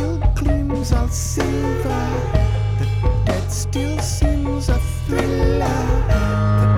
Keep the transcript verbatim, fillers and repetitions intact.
still gleams all silver. The dead still seems a thriller. The